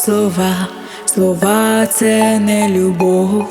слова це не любов,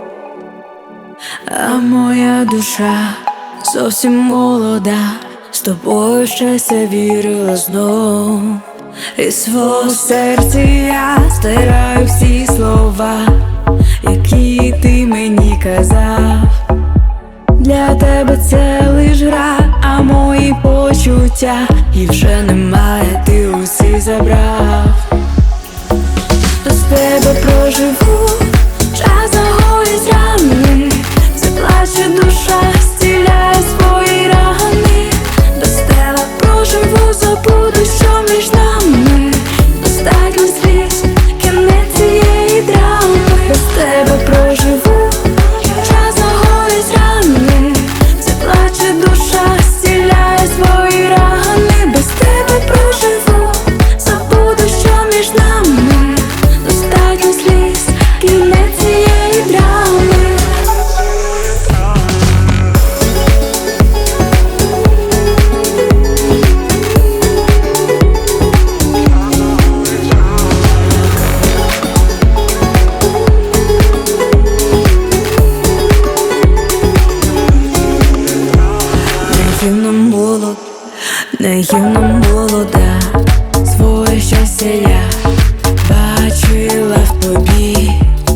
а моя душа зовсім молода, з тобою щастя вірила знов. Із свого серця я стираю всі слова, які ти мені казав. Для тебе це лиш гра, а мої почуття і вже немає, ти усі забрав. Без тебе проживу, час загоїть рани, заплаче душа, стіляє свої рани. Без тебе проживу, забуду, що між нами. Достатньо сліз, кінець цієї драми. Без тебе проживу, час загоїть рани, заплаче душа, стіляє свої рани. Без тебе проживу, забуду, що між нами. Достатньо сліз, кінець цієї драми. Наївно молода, своє щастя я бачила в тобі.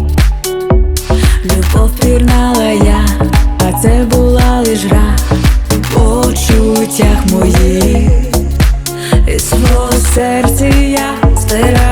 Любов пірнала я, а це була лиш гра в почуттях моїх. Із свого серця я стираю